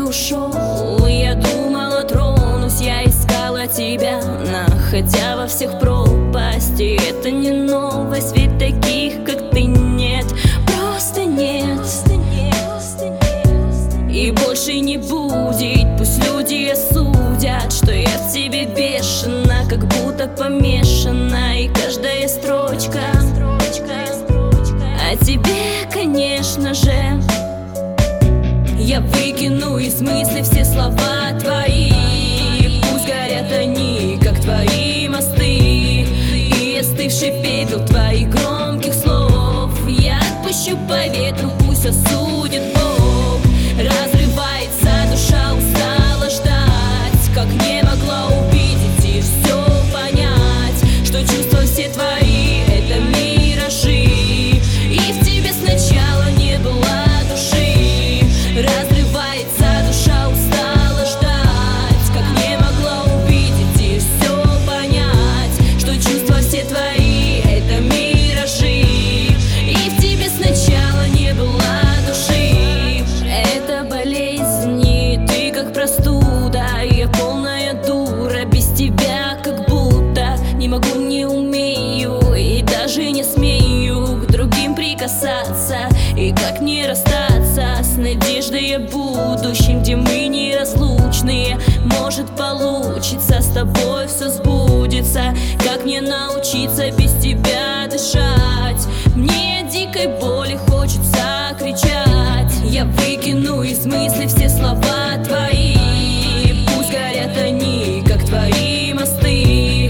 ушел. Я думала, тронусь, я искала тебя, находя во всех пропасти. Это не новость, ведь таких, как ты, нет, просто нет. И больше не будет, пусть люди осудят, что я в тебе бешена, как будто помешана. И каждая строчка о тебе, конечно же. Я выкину из мыслей все слова твои, пусть горят они, как твои мосты. И остывший пепел твоих громких слов я отпущу по ветру, пусть осудит Бог. Разрывается душа, устала ждать, как не могла увидеть и все понять, что чувства все твои — это миражи, и в тебе сначала не было души. Разрывается душа, устала ждать, как не могла увидеть и все понять, что чувства все твои — это миражи, и в тебе сначала не было души. Это болезнь, и ты как простуда, я полная дура, без тебя как будто не могу, не умею и даже не смею к другим прикасаться. И как не расстаться с надеждой о будущем, где мы неразлучные? Может, получится, с тобой все сбудется. Как мне научиться без тебя дышать? Мне от дикой боли хочется кричать. Я выкину из мыслей все слова твои, пусть горят они, как твои мосты.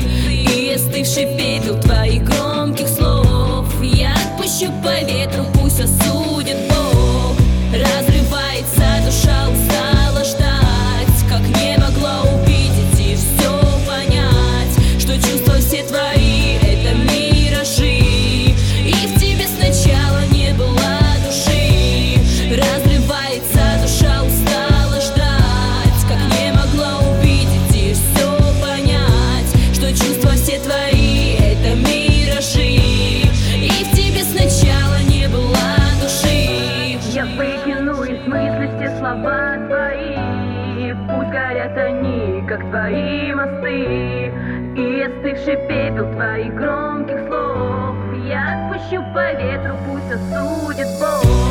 И остывший пепел твоих громких слов я отпущу по ветру, пусть осудит Бог. Разрывается душа, устала ждать, как не могла увидеть и все понять, что чувства все твои — это миражи, и в тебе сначала не было души. Разрывается душа, устала ждать, как не могла увидеть и все понять, что чувства все твои — это миражи, и в тебе сначала не было души. Я выкину из мыслей все слова твои, пусть горят они, как твои мосты. И остывший пепел твоих громких слов я отпущу по ветру, пусть осудит Бог.